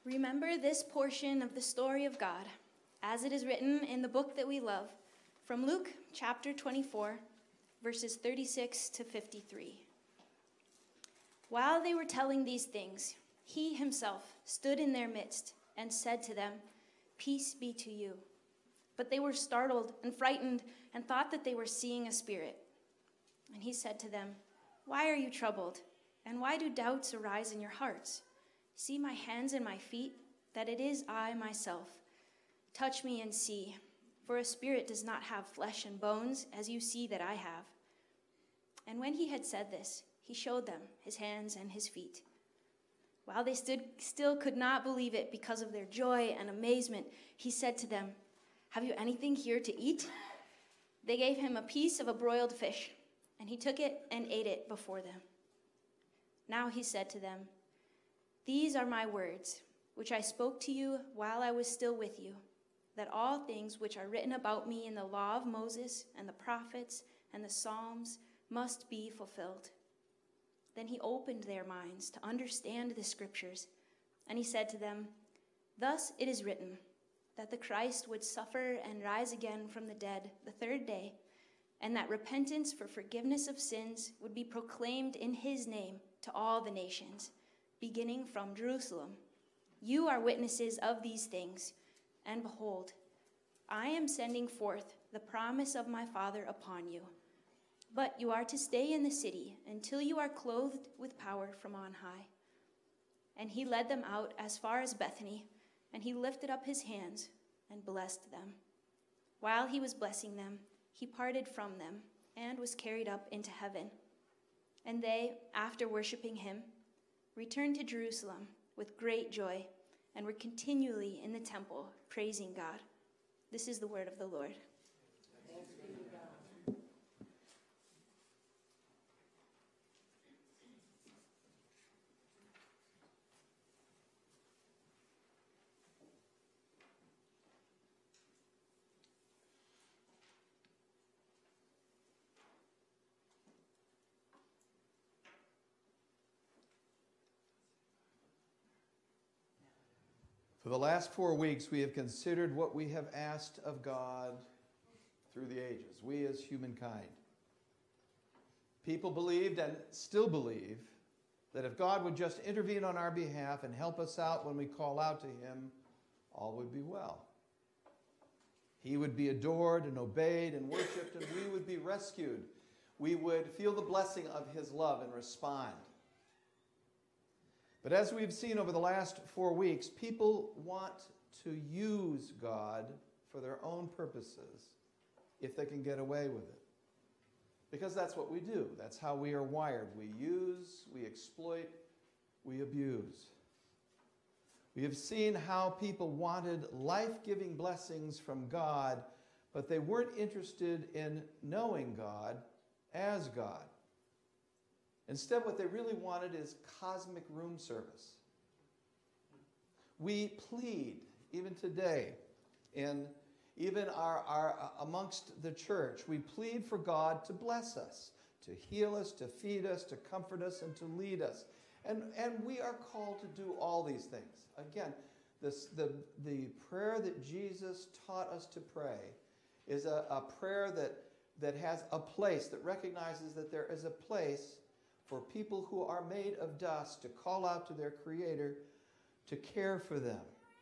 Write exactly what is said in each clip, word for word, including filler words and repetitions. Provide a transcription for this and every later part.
Remember this portion of the story of God, as it is written in the book that we love, from Luke chapter twenty-four, verses thirty-six to fifty-three. While they were telling these things, he himself stood in their midst and said to them, "Peace be to you." But they were startled and frightened and thought that they were seeing a spirit. And he said to them, "Why are you troubled? And why do doubts arise in your hearts? See my hands and my feet, that it is I myself. Touch me and see, for a spirit does not have flesh and bones, as you see that I have." And when he had said this, he showed them his hands and his feet. While they stood still could not believe it because of their joy and amazement, he said to them, "Have you anything here to eat?" They gave him a piece of a broiled fish, and he took it and ate it before them. Now he said to them, "These are my words, which I spoke to you while I was still with you, that all things which are written about me in the law of Moses and the prophets and the Psalms must be fulfilled." Then he opened their minds to understand the scriptures, and he said to them, "Thus it is written, that the Christ would suffer and rise again from the dead the third day, and that repentance for forgiveness of sins would be proclaimed in his name to all the nations, beginning from Jerusalem. You are witnesses of these things, and behold, I am sending forth the promise of my Father upon you. But you are to stay in the city until you are clothed with power from on high." And he led them out as far as Bethany, and he lifted up his hands and blessed them. While he was blessing them, he parted from them and was carried up into heaven. And they, after worshiping him, returned to Jerusalem with great joy and were continually in the temple praising God. This is the word of the Lord. Thanks be to God. For the last four weeks, we have considered what we have asked of God through the ages, we as humankind. People believed and still believe that if God would just intervene on our behalf and help us out when we call out to him, all would be well. He would be adored and obeyed and worshiped, and we would be rescued. We would feel the blessing of his love and respond. But as we've seen over the last four weeks, people want to use God for their own purposes if they can get away with it. Because that's what we do. That's how we are wired. We use, we exploit, we abuse. We have seen how people wanted life-giving blessings from God, but they weren't interested in knowing God as God. Instead, what they really wanted is cosmic room service. We plead, even today, in even our, our amongst the church, we plead for God to bless us, to heal us, to feed us, to comfort us, and to lead us. And, and we are called to do all these things. Again, this, the, the prayer that Jesus taught us to pray is a, a prayer that, that has a place, that recognizes that there is a place for people who are made of dust to call out to their Creator to care for them.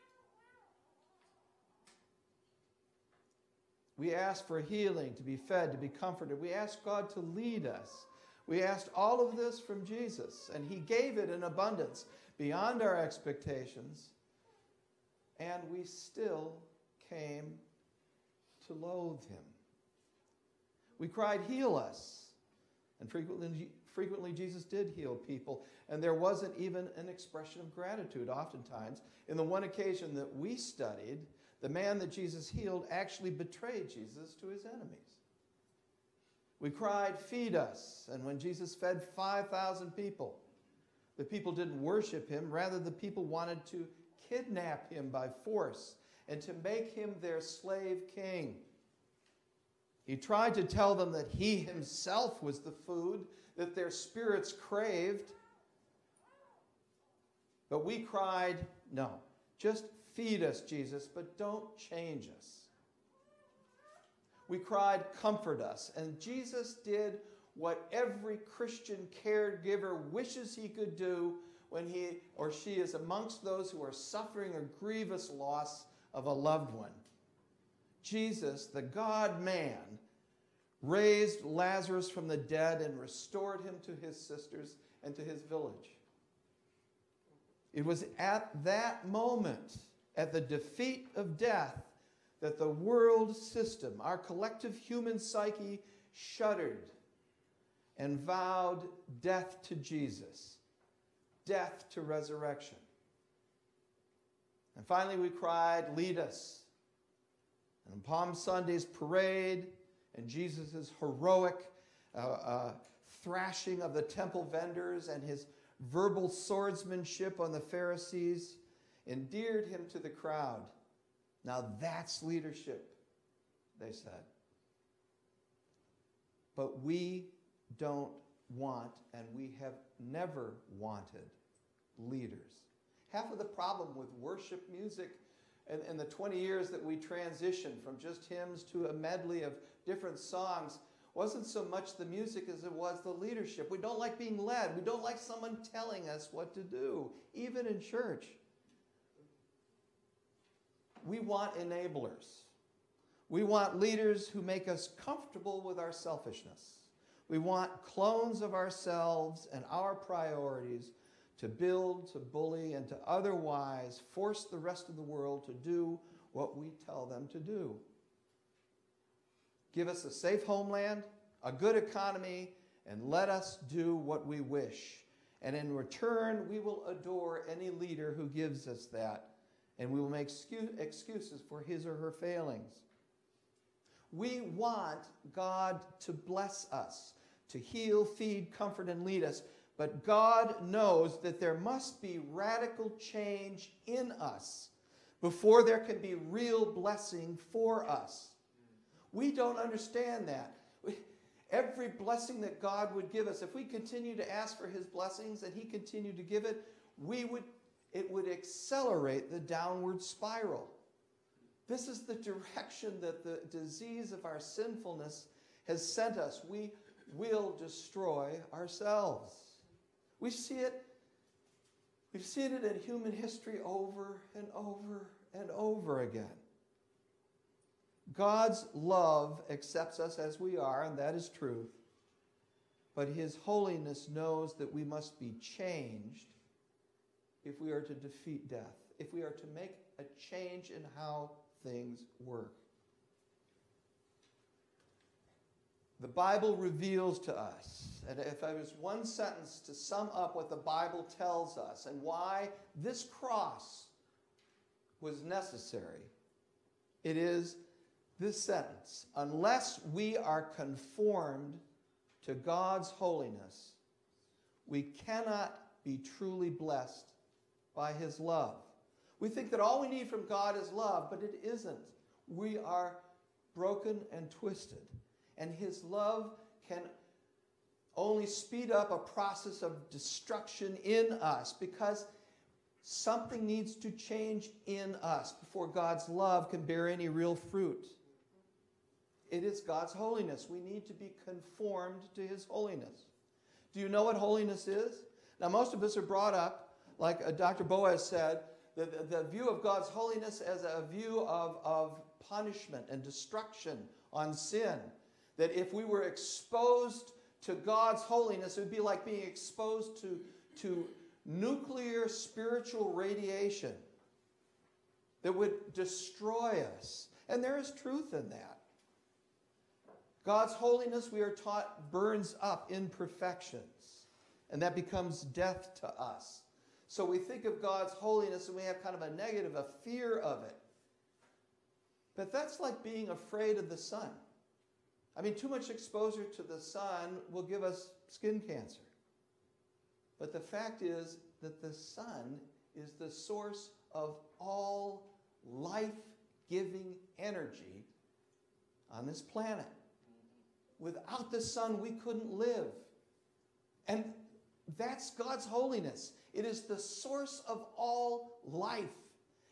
We ask for healing, to be fed, to be comforted. We ask God to lead us. We asked all of this from Jesus, and he gave it in abundance beyond our expectations, and we still came to loathe him. We cried, "Heal us," and frequently Frequently, Jesus did heal people, and there wasn't even an expression of gratitude oftentimes. In the one occasion that we studied, the man that Jesus healed actually betrayed Jesus to his enemies. We cried, "Feed us," and when Jesus fed five thousand people, the people didn't worship him. Rather, the people wanted to kidnap him by force and to make him their slave king. He tried to tell them that he himself was the food that their spirits craved. But we cried, "No, Just feed us, Jesus, but don't change us. We cried, comfort us. And Jesus did what every Christian caregiver wishes he could do when he or she is amongst those who are suffering a grievous loss of a loved one. Jesus, the God-man, raised Lazarus from the dead and restored him to his sisters and to his village. It was at that moment, at the defeat of death, that the world system, our collective human psyche, shuddered and vowed death to Jesus, death to resurrection. And finally we cried, lead us. And on Palm Sunday's parade and Jesus' heroic uh, uh, thrashing of the temple vendors and his verbal swordsmanship on the Pharisees endeared him to the crowd. Now that's leadership, they said. But we don't want, and we have never wanted, leaders. Half of the problem with worship music in, in the twenty years that we transitioned from just hymns to a medley of different songs wasn't so much the music as it was the leadership. We don't like being led. We don't like someone telling us what to do, even in church. We want enablers. We want leaders who make us comfortable with our selfishness. We want clones of ourselves and our priorities to build, to bully, and to otherwise force the rest of the world to do what we tell them to do. Give us a safe homeland, a good economy, and let us do what we wish. And in return, we will adore any leader who gives us that, and we will make excuses for his or her failings. We want God to bless us, to heal, feed, comfort, and lead us. But God knows that there must be radical change in us before there can be real blessing for us. We don't understand that. We, every blessing that God would give us, if we continue to ask for his blessings and he continued to give it, we would, it would accelerate the downward spiral. This is the direction that the disease of our sinfulness has sent us. We will destroy ourselves. We see it, we've seen it in human history over and over and over again. God's love accepts us as we are, and that is truth. But his holiness knows that we must be changed if we are to defeat death, if we are to make a change in how things work. The Bible reveals to us, and if I was one sentence to sum up what the Bible tells us and why this cross was necessary, it is this sentence: unless we are conformed to God's holiness, we cannot be truly blessed by his love. We think that all we need from God is love, but it isn't. We are broken and twisted. And his love can only speed up a process of destruction in us because something needs to change in us before God's love can bear any real fruit. It is God's holiness. We need to be conformed to his holiness. Do you know what holiness is? Now, most of us are brought up, like uh, Doctor Boaz said, the, the, the view of God's holiness as a view of, of punishment and destruction on sin. That if we were exposed to God's holiness, it would be like being exposed to, to nuclear spiritual radiation that would destroy us. And there is truth in that. God's holiness, we are taught, burns up imperfections, and that becomes death to us. So we think of God's holiness and we have kind of a negative, a fear of it. But that's like being afraid of the sun. I mean, too much exposure to the sun will give us skin cancer. But the fact is that the sun is the source of all life-giving energy on this planet. Without the sun, we couldn't live. And that's God's holiness. It is the source of all life.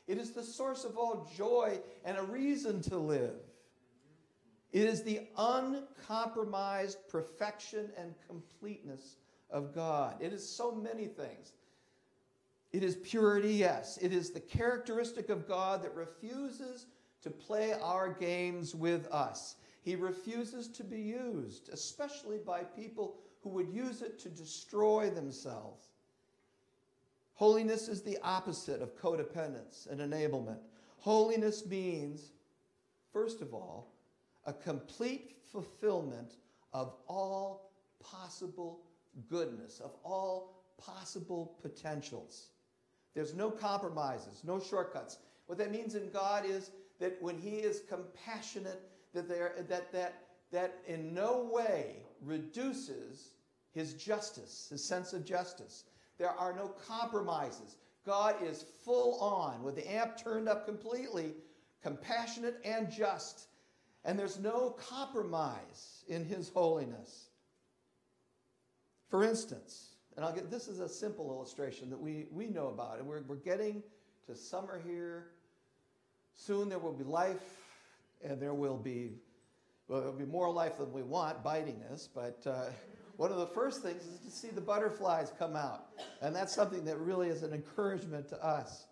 It is the source of all joy and a reason to live. It is the uncompromised perfection and completeness of God. It is so many things. It is purity, yes. It is the characteristic of God that refuses to play our games with us. He refuses to be used, especially by people who would use it to destroy themselves. Holiness is the opposite of codependence and enablement. Holiness means, first of all, a complete fulfillment of all possible goodness, of all possible potentials. There's no compromises, no shortcuts. What that means in God is that when he is compassionate, that there, that, that, that in no way reduces his justice, his sense of justice. There are no compromises. God is full on, with the amp turned up completely, compassionate and just. And there's no compromise in his holiness. For instance, and I'll get, this is a simple illustration that we, we know about, and we're, we're getting to summer here. Soon there will be life, and there will be, well, there will be more life than we want, biting us, but uh, one of the first things is to see the butterflies come out, and that's something that really is an encouragement to us.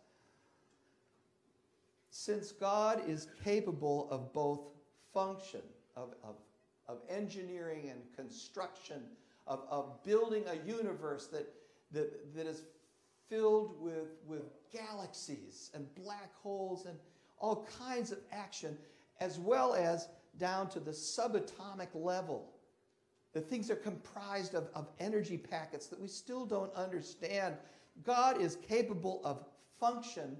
Since God is capable of both function, of, of, of engineering and construction, of, of building a universe that, that, that is filled with, with galaxies and black holes and all kinds of action, as well as down to the subatomic level. The things are comprised of, of energy packets that we still don't understand. God is capable of function,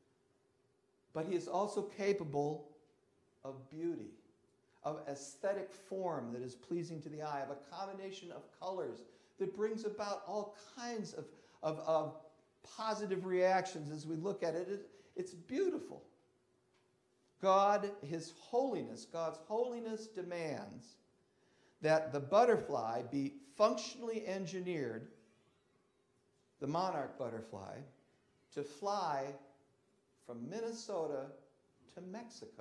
but he is also capable of beauty, of aesthetic form that is pleasing to the eye, of a combination of colors that brings about all kinds of, of, of positive reactions as we look at it. it. It's beautiful. God, his holiness, God's holiness demands that the butterfly be functionally engineered, the monarch butterfly, to fly from Minnesota to Mexico.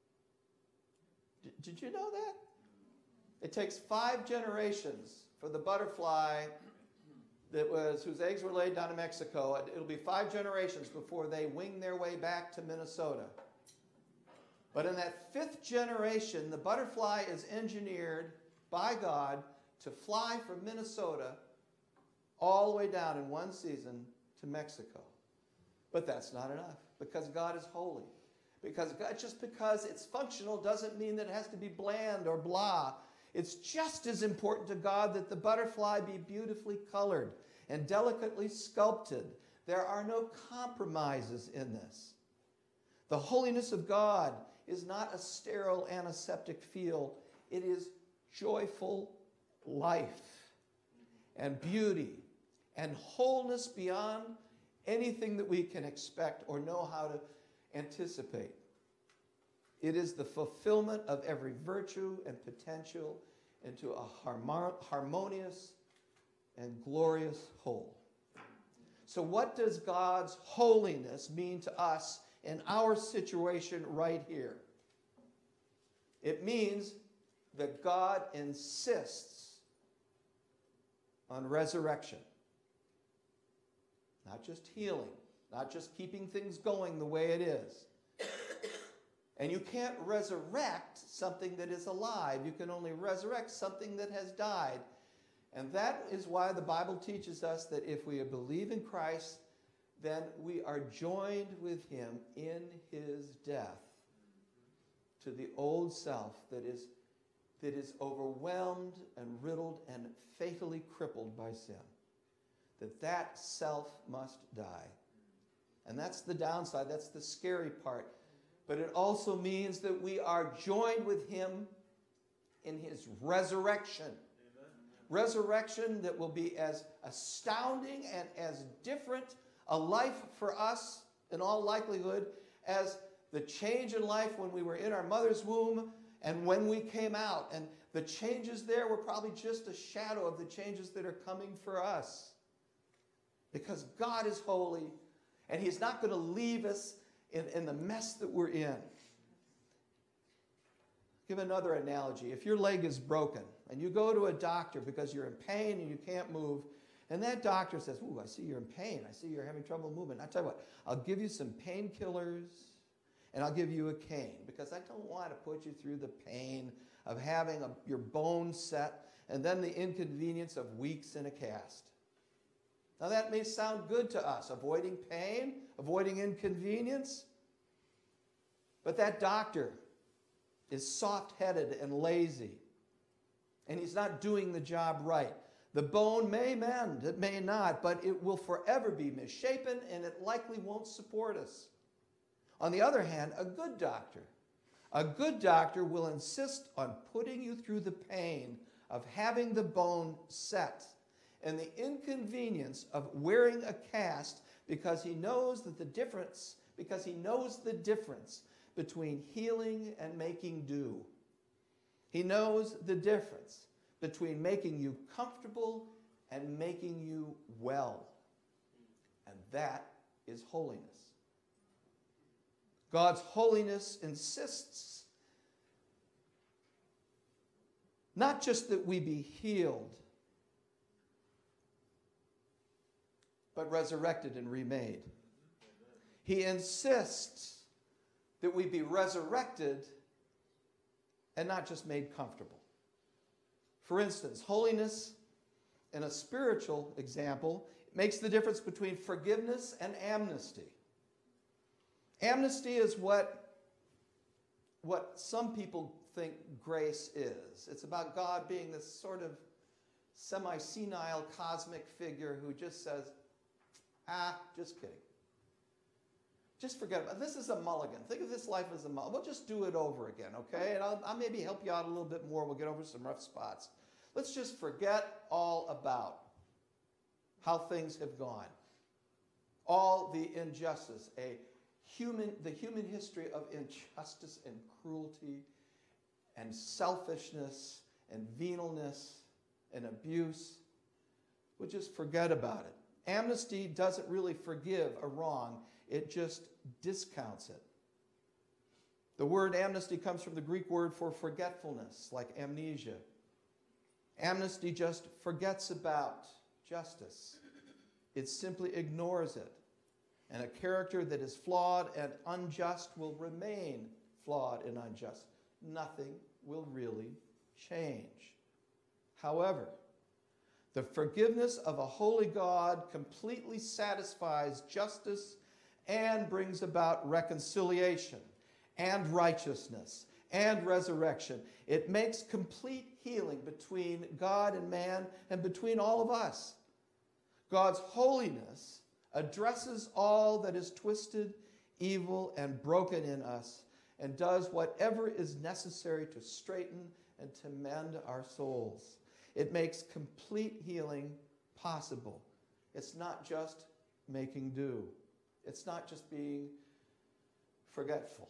D- did you know that? It takes five generations for the butterfly that was, whose eggs were laid down in Mexico. It'll be five generations before they wing their way back to Minnesota. But in that fifth generation, the butterfly is engineered by God to fly from Minnesota all the way down in one season to Mexico. But that's not enough, because God is holy. Because God, just because it's functional doesn't mean that it has to be bland or blah. It's just as important to God that the butterfly be beautifully colored and delicately sculpted. There are no compromises in this. The holiness of God is not a sterile antiseptic field. It is joyful life and beauty and wholeness beyond anything that we can expect or know how to anticipate. It is the fulfillment of every virtue and potential into a harmonious and glorious whole. So what does God's holiness mean to us in our situation right here? It means that God insists on resurrection. Not just healing, not just keeping things going the way it is. And you can't resurrect something that is alive. You can only resurrect something that has died. And that is why the Bible teaches us that if we believe in Christ, then we are joined with him in his death to the old self that is, that is overwhelmed and riddled and fatally crippled by sin. That that self must die. And that's the downside. That's the scary part. But it also means that we are joined with him in his resurrection. Amen. Resurrection that will be as astounding and as different a life for us, in all likelihood, as the change in life when we were in our mother's womb and when we came out. And the changes there were probably just a shadow of the changes that are coming for us. Because God is holy, and he's not going to leave us in, in the mess that we're in. Give another analogy. If your leg is broken and you go to a doctor because you're in pain and you can't move, and that doctor says, ooh, I see you're in pain. I see you're having trouble moving. I tell you what, I'll give you some painkillers and I'll give you a cane because I don't want to put you through the pain of having a, your bones set and then the inconvenience of weeks in a cast. Now that may sound good to us, avoiding pain, avoiding inconvenience, but that doctor is soft-headed and lazy, and he's not doing the job right. The bone may mend, it may not, but it will forever be misshapen, and it likely won't support us. On the other hand, a good doctor, a good doctor will insist on putting you through the pain of having the bone set and the inconvenience of wearing a cast because he knows that the difference, because he knows the difference between healing and making do. He knows the difference between making you comfortable and making you well. And that is holiness. God's holiness insists not just that we be healed, but resurrected and remade. He insists that we be resurrected and not just made comfortable. For instance, holiness in a spiritual example makes the difference between forgiveness and amnesty. Amnesty is what, what some people think grace is. It's about God being this sort of semi-senile cosmic figure who just says, ah, just kidding. Just forget about it. This is a mulligan. Think of this life as a mulligan. We'll just do it over again, okay? And I'll, I'll maybe help you out a little bit more. We'll get over some rough spots. Let's just forget all about how things have gone. All the injustice, a human, the human history of injustice and cruelty and selfishness and venalness and abuse. We'll just forget about it. Amnesty doesn't really forgive a wrong. It just discounts it. The word amnesty comes from the Greek word for forgetfulness, like amnesia. Amnesty just forgets about justice. It simply ignores it. And a character that is flawed and unjust will remain flawed and unjust. Nothing will really change. However, the forgiveness of a holy God completely satisfies justice and brings about reconciliation and righteousness and resurrection. It makes complete healing between God and man and between all of us. God's holiness addresses all that is twisted, evil, and broken in us and does whatever is necessary to straighten and to mend our souls. It makes complete healing possible. It's not just making do. It's not just being forgetful.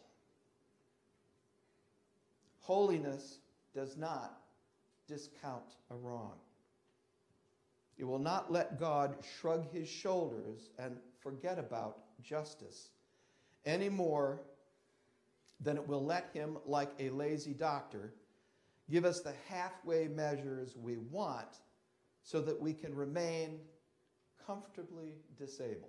Holiness does not discount a wrong. It will not let God shrug his shoulders and forget about justice any more than it will let him, like a lazy doctor, give us the halfway measures we want so that we can remain comfortably disabled.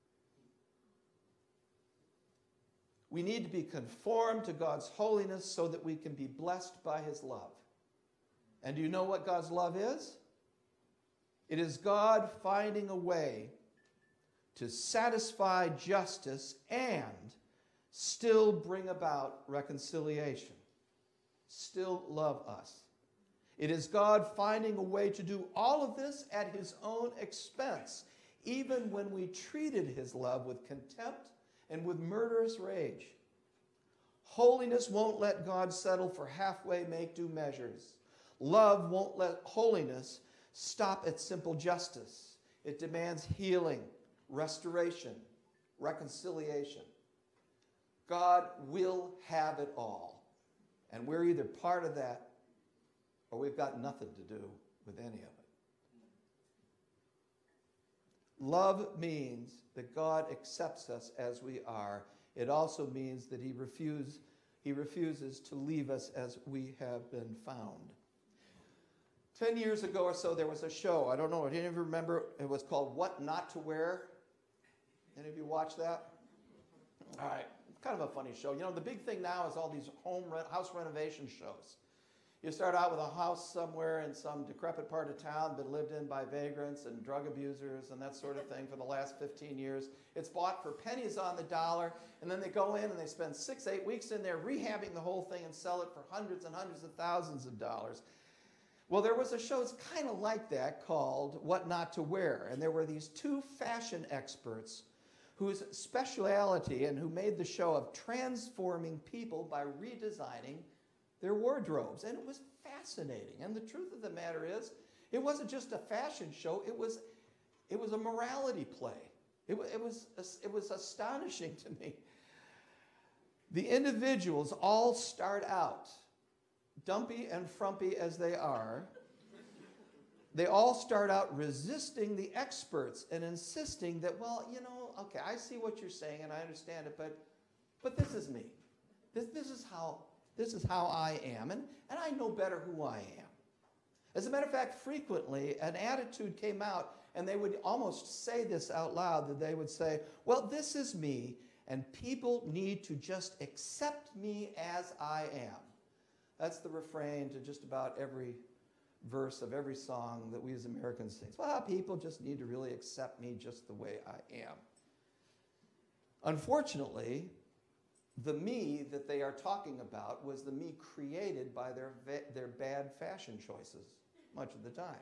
We need to be conformed to God's holiness so that we can be blessed by his love. And do you know what God's love is? It is God finding a way to satisfy justice and still bring about reconciliation, still love us. It is God finding a way to do all of this at his own expense, even when we treated his love with contempt and with murderous rage. Holiness won't let God settle for halfway make-do measures. Love won't let holiness stop at simple justice. It demands healing, restoration, reconciliation. God will have it all. And we're either part of that or we've got nothing to do with any of it. Love means that God accepts us as we are It also means that he, refuse, he refuses to leave us as we have been found. Ten years ago or so, there was a show. I don't know. Any of you remember? It was called What Not to Wear. Any of you watch that? All right. Kind of a funny show. You know, the big thing now is all these home re- house renovation shows. You start out with a house somewhere in some decrepit part of town, been lived in by vagrants and drug abusers and that sort of thing for the last fifteen years. It's bought for pennies on the dollar, and then they go in and they spend six, eight weeks in there rehabbing the whole thing and sell it for hundreds and hundreds of thousands of dollars. Well, there was a show that's kind of like that called What Not to Wear, and there were these two fashion experts whose speciality and who made the show of transforming people by redesigning their wardrobes. And it was fascinating. And the truth of the matter is, it wasn't just a fashion show, it was, it was a morality play. It, it, was, it was astonishing to me. The individuals all start out, dumpy and frumpy as they are, they all start out resisting the experts and insisting that, well, you know, okay, I see what you're saying and I understand it, but, but this is me. This, this is how, this is how I am, and, and I know better who I am. As a matter of fact, frequently an attitude came out, and they would almost say this out loud, that they would say, well, this is me, and people need to just accept me as I am. That's the refrain to just about every verse of every song that we as Americans sing. Well, people just need to really accept me just the way I am. Unfortunately, the me that they are talking about was the me created by their, their bad fashion choices much of the time.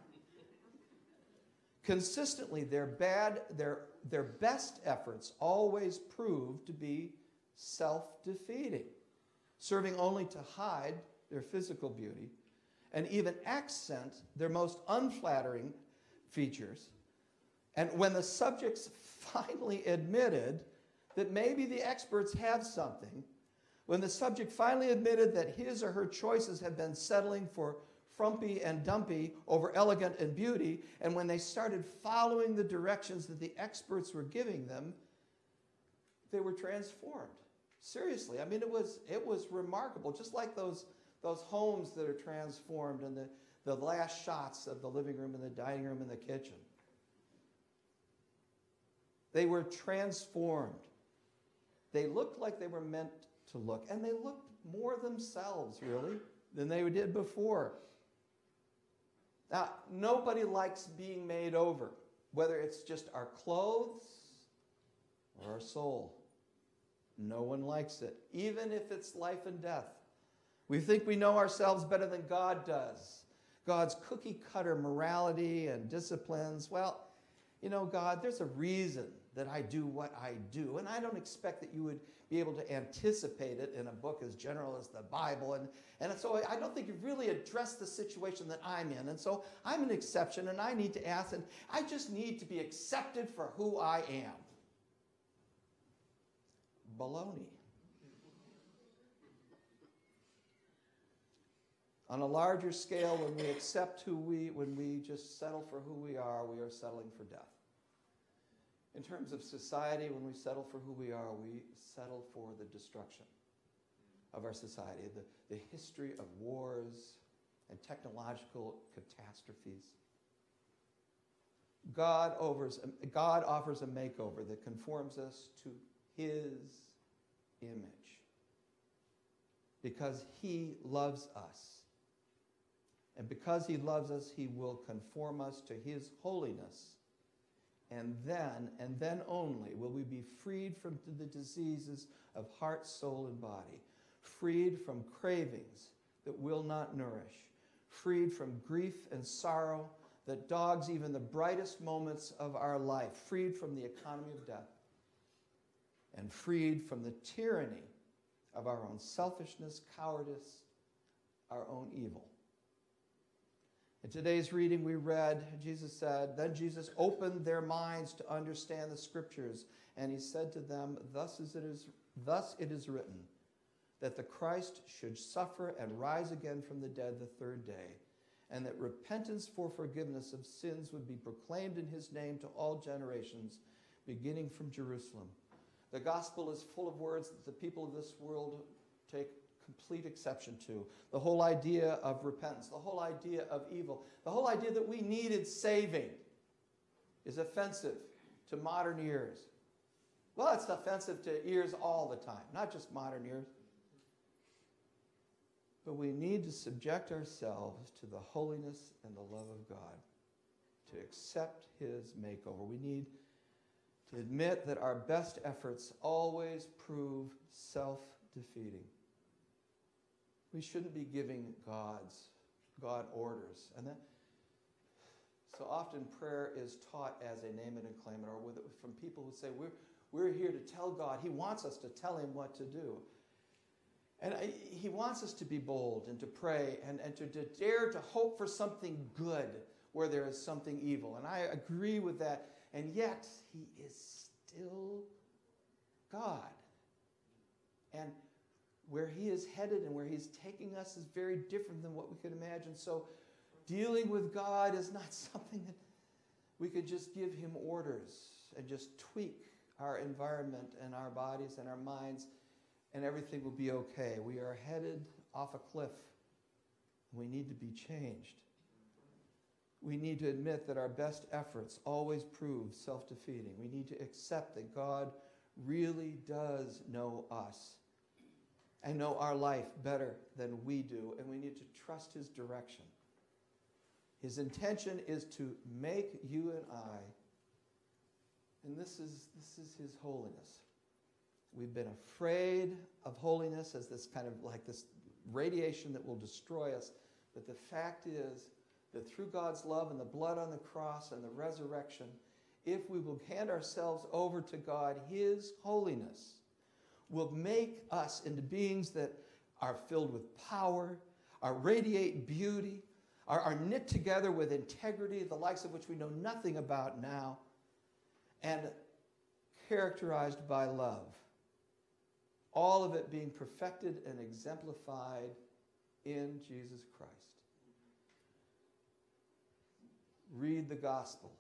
Consistently, their bad, their, their best efforts always proved to be self-defeating, serving only to hide their physical beauty and even accent their most unflattering features. And when the subjects finally admitted that maybe the experts have something, when the subject finally admitted that his or her choices have been settling for frumpy and dumpy over elegant and beauty, and when they started following the directions that the experts were giving them, they were transformed. Seriously, I mean, it was, it was remarkable, just like those Those homes that are transformed and the, the last shots of the living room and the dining room and the kitchen. They were transformed. They looked like they were meant to look. And they looked more themselves, really, than they did before. Now, nobody likes being made over, whether it's just our clothes or our soul. No one likes it, even if it's life and death. We think we know ourselves better than God does. God's cookie-cutter morality and disciplines. Well, you know, God, there's a reason that I do what I do, and I don't expect that you would be able to anticipate it in a book as general as the Bible. And, and so I don't think you've really addressed the situation that I'm in. And so I'm an exception, and I need to ask, and I just need to be accepted for who I am. Baloney. On a larger scale, when we accept who we, when we just settle for who we are, we are settling for death. In terms of society, when we settle for who we are, we settle for the destruction of our society, the, the history of wars and technological catastrophes. God offers, God offers a makeover that conforms us to His image because He loves us. And because He loves us, He will conform us to His holiness. And then, and then only, will we be freed from the diseases of heart, soul, and body, freed from cravings that will not nourish, freed from grief and sorrow that dogs even the brightest moments of our life, freed from the economy of death, and freed from the tyranny of our own selfishness, cowardice, our own evil. In today's reading we read, Jesus said, then Jesus opened their minds to understand the Scriptures, and He said to them, thus, is it, is, thus it is written, that the Christ should suffer and rise again from the dead the third day, and that repentance for forgiveness of sins would be proclaimed in His name to all generations, beginning from Jerusalem. The gospel is full of words that the people of this world take complete exception to. The whole idea of repentance, the whole idea of evil, the whole idea that we needed saving is offensive to modern ears. Well, it's offensive to ears all the time, not just modern ears. But we need to subject ourselves to the holiness and the love of God, to accept his makeover. We need to admit that our best efforts always prove self-defeating. We shouldn't be giving God's God orders. And then, so often prayer is taught as a name it and claim it, or with, from people who say, we're, we're here to tell God. He wants us to tell him what to do. And I, he wants us to be bold and to pray and, and to, to dare to hope for something good where there is something evil. And I agree with that. And yet, he is still God. And where he is headed and where he's taking us is very different than what we could imagine. So dealing with God is not something that we could just give him orders and just tweak our environment and our bodies and our minds and everything will be okay. We are headed off a cliff. We need to be changed. We need to admit that our best efforts always prove self-defeating. We need to accept that God really does know us and know our life better than we do, and we need to trust his direction. His intention is to make you and I, and this is, this is his holiness. We've been afraid of holiness as this kind of like this radiation that will destroy us, but the fact is that through God's love and the blood on the cross and the resurrection, if we will hand ourselves over to God, his holiness will make us into beings that are filled with power, are radiate beauty, are, are knit together with integrity, the likes of which we know nothing about now, and characterized by love. All of it being perfected and exemplified in Jesus Christ. Read the gospel.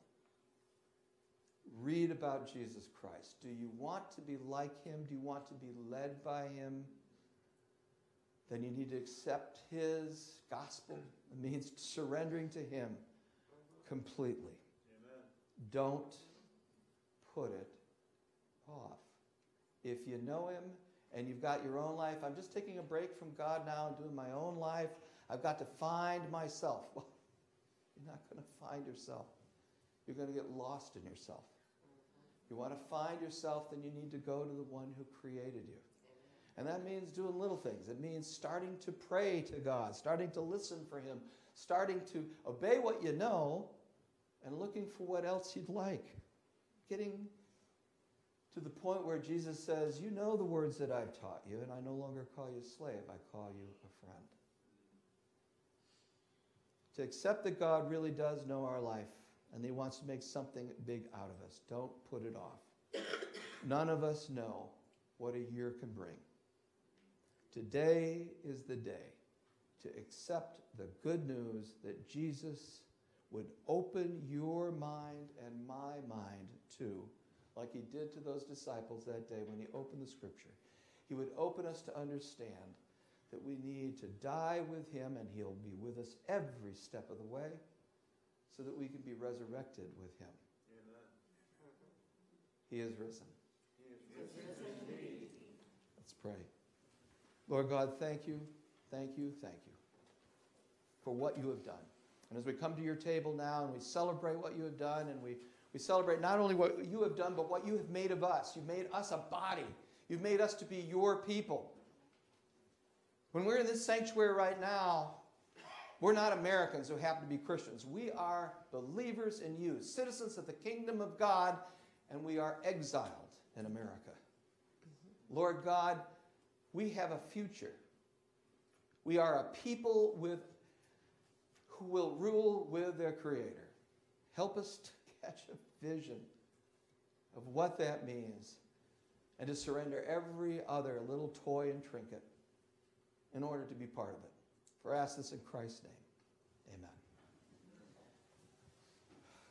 Read about Jesus Christ. Do you want to be like him? Do you want to be led by him? Then you need to accept his gospel. It means surrendering to him completely. Amen. Don't put it off. If you know him and you've got your own life, I'm just taking a break from God now and doing my own life. I've got to find myself. Well, you're not going to find yourself. You're going to get lost in yourself. You want to find yourself, then you need to go to the one who created you. And that means doing little things. It means starting to pray to God, starting to listen for him, starting to obey what you know, and looking for what else you'd like. Getting to the point where Jesus says, you know the words that I've taught you, and I no longer call you a slave, I call you a friend. To accept that God really does know our life, and he wants to make something big out of us. Don't put it off. None of us know what a year can bring. Today is the day to accept the good news that Jesus would open your mind and my mind to, like he did to those disciples that day when he opened the scripture. He would open us to understand that we need to die with him, and he'll be with us every step of the way so that we can be resurrected with him. Amen. He is risen. He is risen indeed. Let's pray. Lord God, thank you, thank you, thank you for what you have done. And as we come to your table now and we celebrate what you have done, and we, we celebrate not only what you have done, but what you have made of us. You've made us a body. You've made us to be your people. When we're in this sanctuary right now, we're not Americans who happen to be Christians. We are believers in you, citizens of the kingdom of God, and we are exiled in America. Mm-hmm. Lord God, we have a future. We are a people with, who will rule with their Creator. Help us to catch a vision of what that means and to surrender every other little toy and trinket in order to be part of it. For I ask this in Christ's name.